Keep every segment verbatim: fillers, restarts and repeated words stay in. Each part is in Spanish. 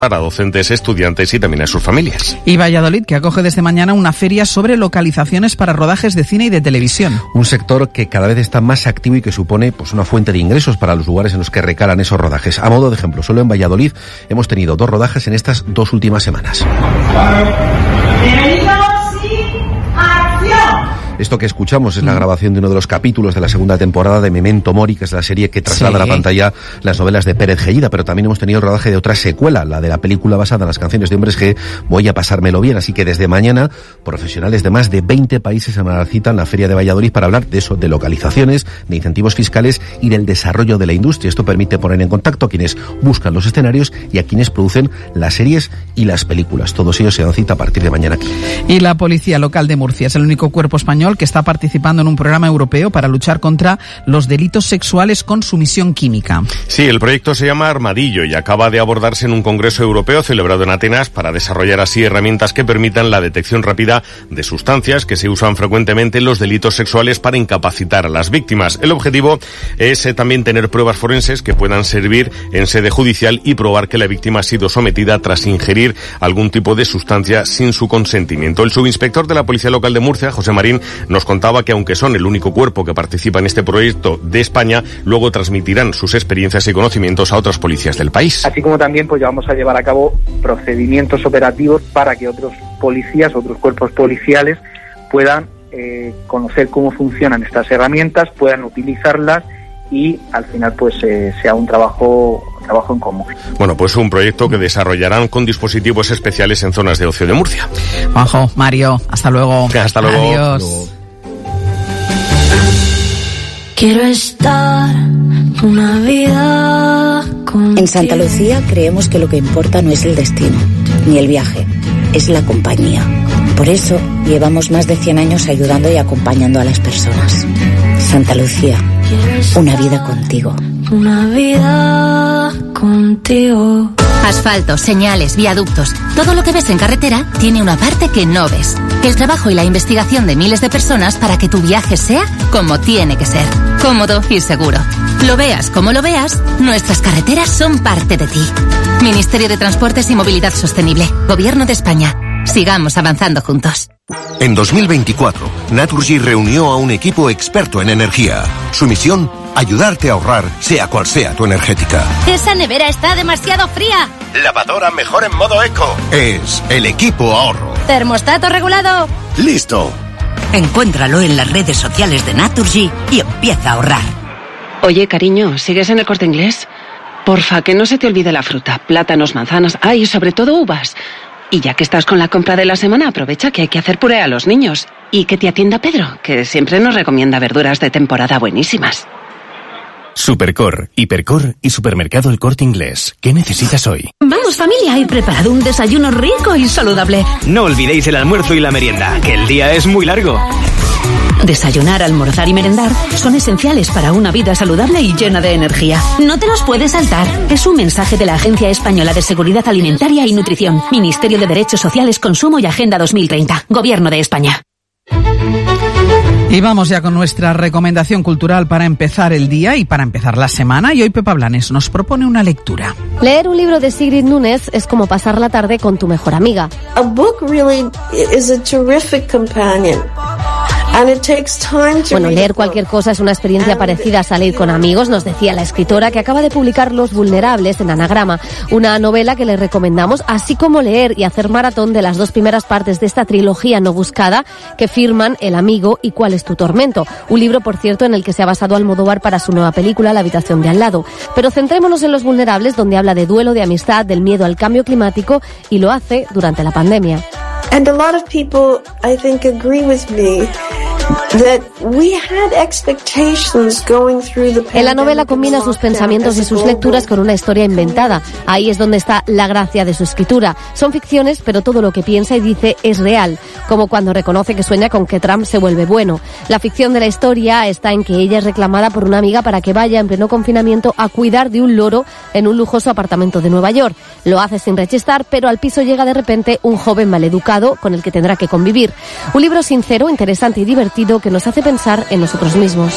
para docentes, estudiantes y también a sus familias. Y Valladolid, que acoge desde mañana una feria sobre localizaciones para rodajes de cine y de televisión. Un sector que cada vez está más activo y que supone pues una fuente de ingresos para los lugares en los que recalan esos rodajes. A modo de ejemplo, solo en Valladolid hemos tenido dos rodajes en estas dos últimas semanas. Esto que escuchamos es la grabación de uno de los capítulos de la segunda temporada de Memento Mori, que es la serie que traslada sí. a la pantalla las novelas de Pérez Gellida, pero también hemos tenido el rodaje de otra secuela, la de la película basada en las canciones de Hombres G, Voy a pasármelo bien. Así que desde mañana, profesionales de más de veinte países se van a dar cita en la Feria de Valladolid para hablar de eso, de localizaciones, de incentivos fiscales y del desarrollo de la industria. Esto permite poner en contacto a quienes buscan los escenarios y a quienes producen las series y las películas. Todos ellos se dan cita a partir de mañana aquí. Y la Policía Local de Murcia es el único cuerpo español que está participando en un programa europeo para luchar contra los delitos sexuales con sumisión química. Sí, el proyecto se llama Armadillo y acaba de abordarse en un congreso europeo celebrado en Atenas para desarrollar así herramientas que permitan la detección rápida de sustancias que se usan frecuentemente en los delitos sexuales para incapacitar a las víctimas. El objetivo es eh, también tener pruebas forenses que puedan servir en sede judicial y probar que la víctima ha sido sometida tras ingerir algún tipo de sustancia sin su consentimiento. El subinspector de la Policía Local de Murcia, José Marín, nos contaba que aunque son el único cuerpo que participa en este proyecto de España, luego transmitirán sus experiencias y conocimientos a otras policías del país. Así como también pues vamos a llevar a cabo procedimientos operativos para que otros policías, otros cuerpos policiales puedan eh, conocer cómo funcionan estas herramientas, puedan utilizarlas y al final pues eh, sea un trabajo trabajo en común. Bueno, pues un proyecto que desarrollarán con dispositivos especiales en zonas de ocio de Murcia. Juanjo, Mario, hasta luego. Hasta luego. Adiós. Hasta luego. Quiero estar una vida contigo. En Santa Lucía creemos que lo que importa no es el destino, ni el viaje, es la compañía. Por eso llevamos más de cien años ayudando y acompañando a las personas. Santa Lucía, una vida contigo. Una vida contigo. Asfalto, señales, viaductos. Todo lo que ves en carretera tiene una parte que no ves. El trabajo y la investigación de miles de personas para que tu viaje sea como tiene que ser. Cómodo y seguro. Lo veas como lo veas, nuestras carreteras son parte de ti. Ministerio de Transportes y Movilidad Sostenible. Gobierno de España. Sigamos avanzando juntos. En dos mil veinticuatro, Naturgy reunió a un equipo experto en energía. Su misión, ayudarte a ahorrar, sea cual sea tu energética. ¡Esa nevera está demasiado fría! Lavadora mejor en modo eco. Es el equipo ahorro. ¿Termostato regulado? ¡Listo! Encuéntralo en las redes sociales de Naturgy y empieza a ahorrar. Oye, cariño, ¿sigues en el Corte Inglés? Porfa, que no se te olvide la fruta, plátanos, manzanas, ah, y sobre todo uvas. Y ya que estás con la compra de la semana, aprovecha que hay que hacer puré a los niños. Y que te atienda Pedro, que siempre nos recomienda verduras de temporada buenísimas. Supercor, Hipercor y Supermercado El Corte Inglés. ¿Qué necesitas hoy? Vamos familia, he preparado un desayuno rico y saludable. No olvidéis el almuerzo y la merienda, que el día es muy largo. Desayunar, almorzar y merendar son esenciales para una vida saludable y llena de energía. No te los puedes saltar. Es un mensaje de la Agencia Española de Seguridad Alimentaria y Nutrición, Ministerio de Derechos Sociales, Consumo y Agenda dos mil treinta, Gobierno de España. Y vamos ya con nuestra recomendación cultural para empezar el día y para empezar la semana. Y hoy Pepa Blanes nos propone una lectura. Leer un libro de Sigrid Núñez es como pasar la tarde con tu mejor amiga. A book really is a terrific companion. Bueno, leer cualquier cosa es una experiencia parecida a salir con amigos, nos decía la escritora que acaba de publicar Los Vulnerables en Anagrama, una novela que les recomendamos, así como leer y hacer maratón de las dos primeras partes de esta trilogía no buscada que firman El amigo y Cuál es tu tormento, un libro, por cierto, en el que se ha basado Almodóvar para su nueva película La habitación de al lado. Pero centrémonos en Los Vulnerables, donde habla de duelo, de amistad, del miedo al cambio climático, y lo hace durante la pandemia. And a lot of people, I think, agree with me that we had expectations going through the pandemic. En la novela combina sus pensamientos y sus lecturas con una historia inventada. Ahí es donde está la gracia de su escritura. Son ficciones, pero todo lo que piensa y dice es real, como cuando reconoce que sueña con que Trump se vuelve bueno. La ficción de la historia está en que ella es reclamada por una amiga para que vaya en pleno confinamiento a cuidar de un loro en un lujoso apartamento de Nueva York. Lo hace sin rechistar, pero al piso llega de repente un joven maleducado con el que tendrá que convivir. Un libro sincero, interesante y divertido que nos hace pensar en nosotros mismos.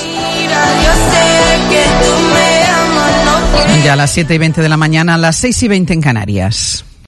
Ya a las siete y veinte de la mañana, a las seis y veinte en Canarias.